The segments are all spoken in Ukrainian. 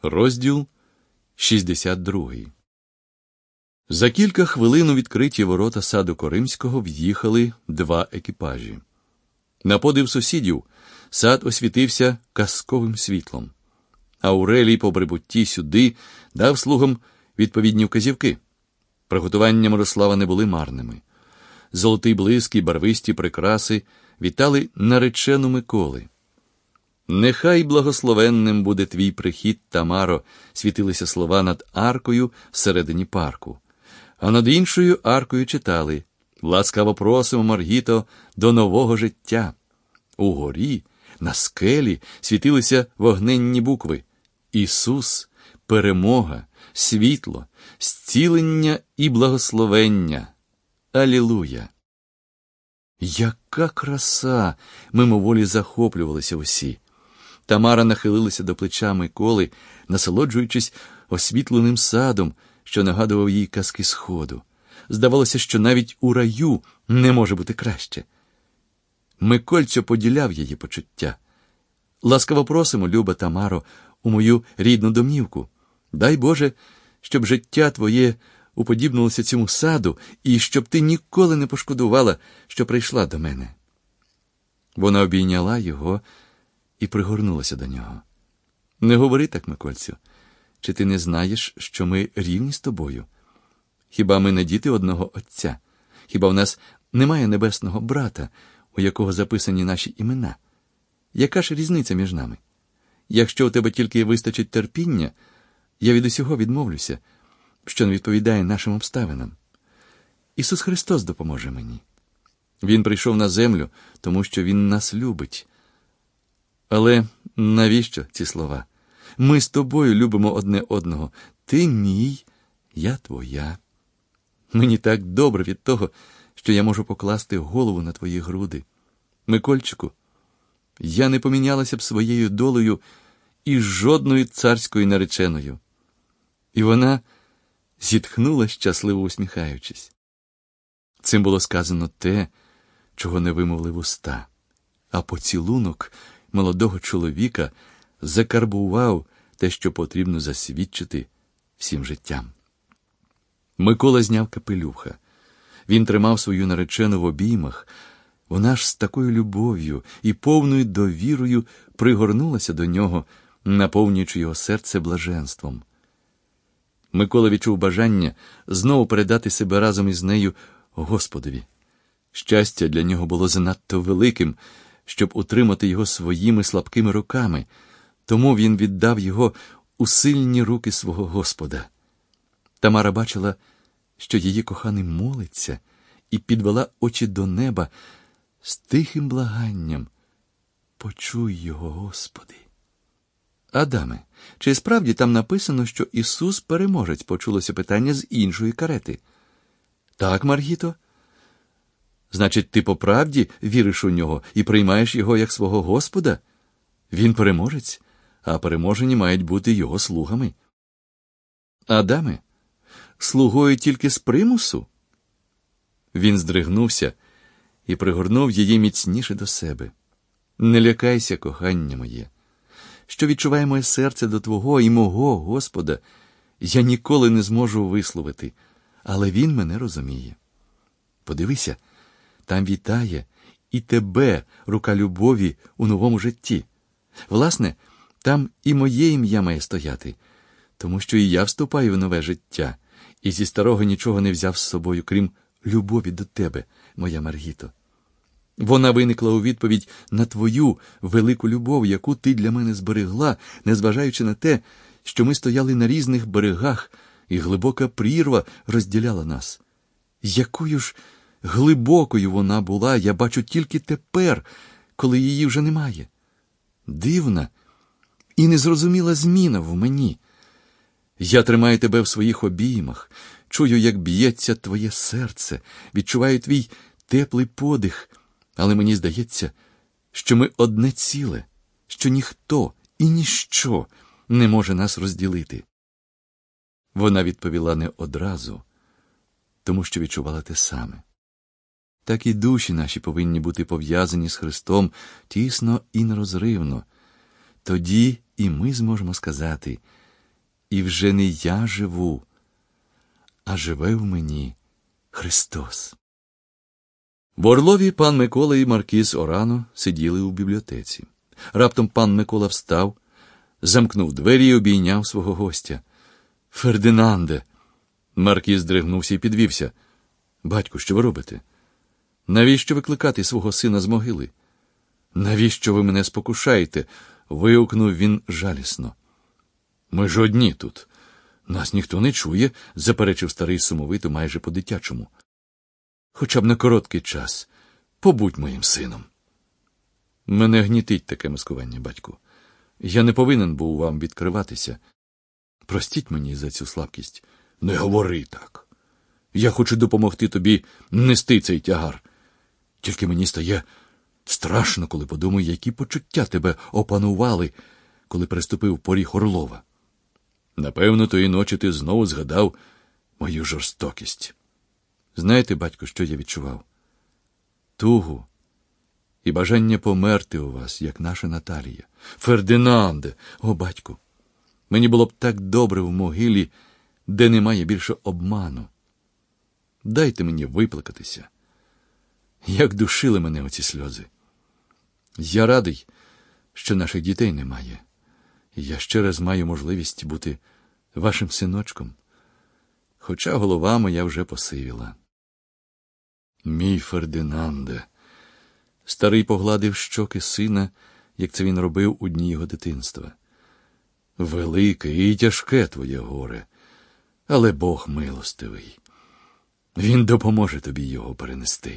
Розділ 62. За кілька хвилин у відкриті ворота саду Коримського в'їхали 2 екіпажі. На подив сусідів сад освітився казковим світлом. Аурелій по прибутті сюди дав слугам відповідні вказівки. Приготування Мирослава не були марними. Золотий блиск і барвисті прикраси вітали наречену Миколи. «Нехай благословенним буде твій прихід, Тамаро», світилися слова над аркою всередині парку. А над іншою аркою читали: «Ласкаво просимо, Маргіто, до нового життя». Угорі, на скелі, світилися вогненні букви: «Ісус, перемога, світло, зцілення і благословення. Алілуя!» Яка краса! Мимоволі захоплювалися усі. Тамара нахилилася до плеча Миколи, насолоджуючись освітленим садом, що нагадував їй казки Сходу. Здавалося, що навіть у раю не може бути краще. Микольцьо поділяв її почуття. «Ласкаво просимо, люба Тамаро, у мою рідну домівку. Дай Боже, щоб життя твоє уподібнилося цьому саду, і щоб ти ніколи не пошкодувала, що прийшла до мене». Вона обійняла його і пригорнулася до нього. «Не говори так, Микольцю. Чи ти не знаєш, що ми рівні з тобою? Хіба ми не діти одного Отця? Хіба в нас немає небесного брата, у якого записані наші імена? Яка ж різниця між нами? Якщо у тебе тільки вистачить терпіння, я від усього відмовлюся, що не відповідає нашим обставинам. Ісус Христос допоможе мені. Він прийшов на землю, тому що Він нас любить. Але навіщо ці слова? Ми з тобою любимо одне одного. Ти мій, я твоя. Мені так добре від того, що я можу покласти голову на твої груди. Микольчику, я не помінялася б своєю долею із жодною царською нареченою». І вона зітхнула, щасливо усміхаючись. Цим було сказано те, чого не вимовили вуста, а поцілунок молодого чоловіка закарбував те, що потрібно засвідчити всім життям. Микола зняв капелюха. Він тримав свою наречену в обіймах. Вона ж з такою любов'ю і повною довірою пригорнулася до нього, наповнюючи його серце блаженством. Микола відчув бажання знову передати себе разом із нею Господові. Щастя для нього було занадто великим, щоб утримати його своїми слабкими руками, тому він віддав його у сильні руки свого Господа. Тамара бачила, що її коханий молиться, і підвела очі до неба з тихим благанням: «Почуй його, Господи». «Адаме, чи справді там написано, що Ісус переможець?» — почулося питання з іншої карети. «Так, Маргіто. Значить, ти по правді віриш у нього і приймаєш його як свого Господа? Він переможець, а переможені мають бути його слугами». «Адаме, слугою тільки з примусу?» Він здригнувся і пригорнув її міцніше до себе. «Не лякайся, кохання моє. Що відчуває моє серце до твого і мого Господа, я ніколи не зможу висловити, але Він мене розуміє. Подивися, там вітає і тебе рука любові у новому житті. Власне, там і моє ім'я має стояти, тому що і я вступаю в нове життя, і зі старого нічого не взяв з собою, крім любові до тебе, моя Маргіто. Вона виникла у відповідь на твою велику любов, яку ти для мене зберегла, незважаючи на те, що ми стояли на різних берегах, і глибока прірва розділяла нас. Якою ж глибокою вона була, я бачу тільки тепер, коли її вже немає. Дивна і незрозуміла зміна в мені. Я тримаю тебе в своїх обіймах, чую, як б'ється твоє серце, відчуваю твій теплий подих, але мені здається, що ми одне ціле, що ніхто і ніщо не може нас розділити». Вона відповіла не одразу, тому що відчувала те саме. Так і душі наші повинні бути пов'язані з Христом тісно і нерозривно. Тоді і ми зможемо сказати: І вже не я живу, а живе в мені Христос. В Орлові пан Микола і маркіз Орано сиділи у бібліотеці. Раптом пан Микола встав, замкнув двері і обійняв свого гостя. «Фердинанде!» Маркіз здригнувся і підвівся. «Батьку, що ви робите? Навіщо викликати свого сина з могили? Навіщо ви мене спокушаєте?» – вигукнув він жалісно. «Ми ж одні тут. Нас ніхто не чує», – заперечив старий сумовито, майже по-дитячому. «Хоча б на короткий час. Побудь моїм сином». «Мене гнітить таке маскування, батьку. Я не повинен був вам відкриватися. Простіть мені за цю слабкість». «Не говори так. Я хочу допомогти тобі нести цей тягар. Тільки мені стає страшно, коли подумаю, які почуття тебе опанували, коли переступив поріг Орлова. Напевно, тої ночі ти знову згадав мою жорстокість. Знаєте, батько, що я відчував? Тугу і бажання померти у вас, як наша Наталія. Фердинанде! О, батьку! Мені було б так добре в могилі, де немає більше обману. Дайте мені виплакатися. Як душили мене оці сльози. Я радий, що наших дітей немає. Я ще раз маю можливість бути вашим синочком, хоча голова моя вже посивіла. Мій Фердинанде. Старий погладив щоки сина, як це він робив у дні його дитинства. Велике і тяжке твоє горе, але Бог милостивий. Він допоможе тобі його перенести.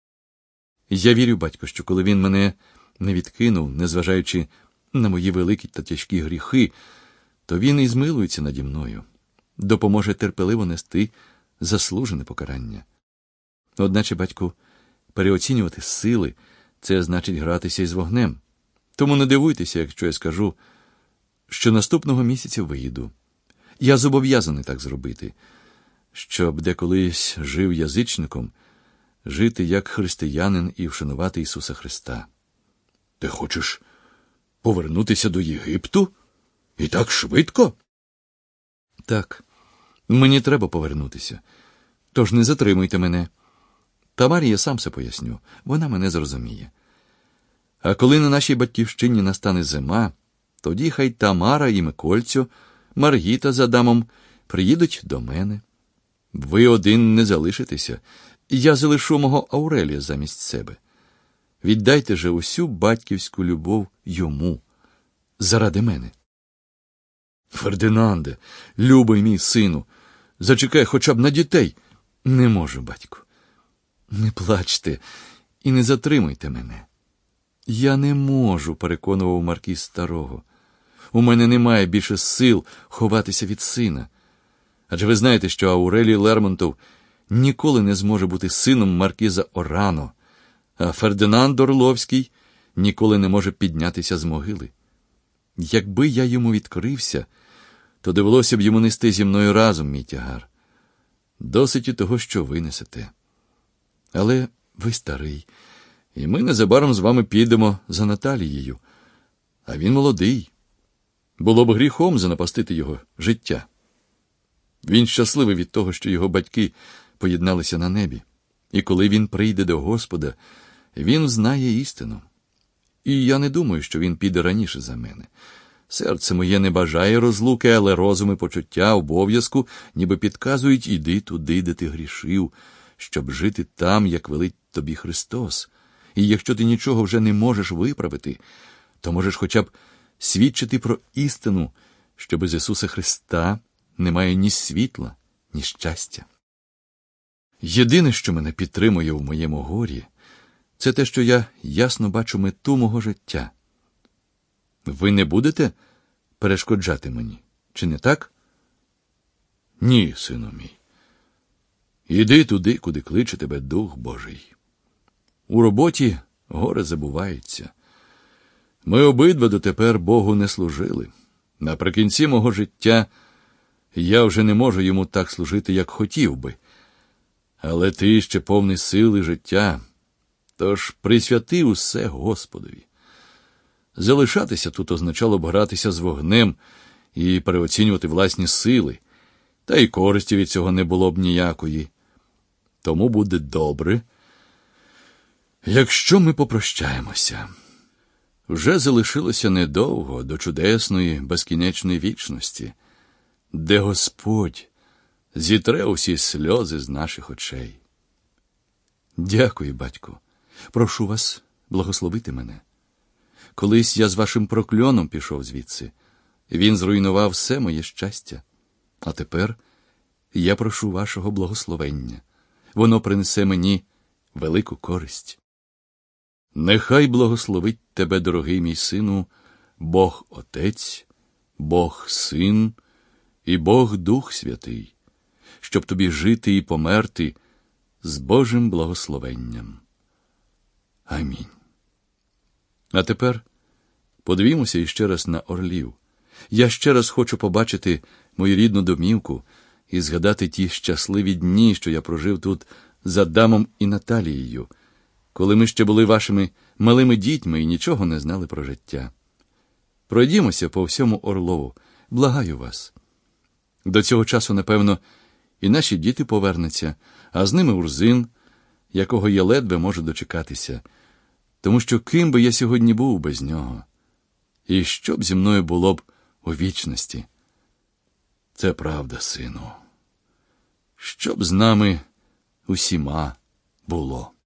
Я вірю, батько, що коли він мене не відкинув, незважаючи на мої великі та тяжкі гріхи, то він і змилується наді мною, допоможе терпеливо нести заслужене покарання. Одначе, батьку, переоцінювати сили – це значить гратися із вогнем. Тому не дивуйтеся, якщо я скажу, що наступного місяця виїду. Я зобов'язаний так зробити, щоб де колись жив язичником, жити як християнин і вшанувати Ісуса Христа. Ти хочеш повернутися до Єгипту? І так швидко? Так, мені треба повернутися. Тож не затримуйте мене. Тамарі я сам все поясню, вона мене зрозуміє. А коли на нашій батьківщині настане зима, тоді хай Тамара і Микольцю, Маргіта з Адамом приїдуть до мене. Ви один не залишитеся, я залишу мого Аурелія замість себе. Віддайте же усю батьківську любов йому, заради мене. Фердинанде, любий мій сину, зачекай хоча б на дітей. Не можу, батьку. Не плачте і не затримуйте мене. Я не можу, переконував маркіз старого. У мене немає більше сил ховатися від сина. Адже ви знаєте, що Аурелій Лермонтов ніколи не зможе бути сином маркіза Орано, а Фердинанд Орловський ніколи не може піднятися з могили. Якби я йому відкрився, то довелося б йому нести зі мною разом мій тягар. Досить і того, що ви несете. Але ви старий, і ми незабаром з вами підемо за Наталією. А він молодий. Було б гріхом занапастити його життя. Він щасливий від того, що його батьки поєдналися на небі. І коли він прийде до Господа, він знає істину. І я не думаю, що він піде раніше за мене. Серце моє не бажає розлуки, але розум і почуття, обов'язку ніби підказують: іди туди, де ти грішив, щоб жити там, як велить тобі Христос. І якщо ти нічого вже не можеш виправити, то можеш хоча б свідчити про істину, що без Ісуса Христа немає ні світла, ні щастя. Єдине, що мене підтримує в моєму горі, це те, що я ясно бачу мету мого життя. Ви не будете перешкоджати мені, чи не так? Ні, сину мій. Іди туди, куди кличе тебе Дух Божий. У роботі горе забувається. Ми обидва дотепер Богу не служили. Наприкінці мого життя я вже не можу йому так служити, як хотів би. Але ти ще повний сили життя, тож присвяти усе Господові. Залишатися тут означало б гратися з вогнем і переоцінювати власні сили, та й користі від цього не було б ніякої. Тому буде добре, якщо ми попрощаємося. Вже залишилося недовго до чудесної, безкінечної вічності, де Господь зітре усі сльози з наших очей. Дякую, батьку. Прошу вас благословити мене. Колись я з вашим прокльоном пішов звідси. Він зруйнував все моє щастя. А тепер я прошу вашого благословення. Воно принесе мені велику користь. Нехай благословить тебе, дорогий мій сину, Бог Отець, Бог Син і Бог Дух Святий, щоб тобі жити і померти з Божим благословенням. Амінь. А тепер подивімося іще раз на орлів. Я ще раз хочу побачити мою рідну домівку і згадати ті щасливі дні, що я прожив тут з Адамом і Наталією, коли ми ще були вашими малими дітьми і нічого не знали про життя. Пройдімося по всьому Орлову, благаю вас. До цього часу, напевно, і наші діти повернуться, а з ними Урзин, якого я ледве можу дочекатися, тому що ким би я сьогодні був без нього? І що б зі мною було б у вічності? Це правда, сину. Що б з нами усіма було?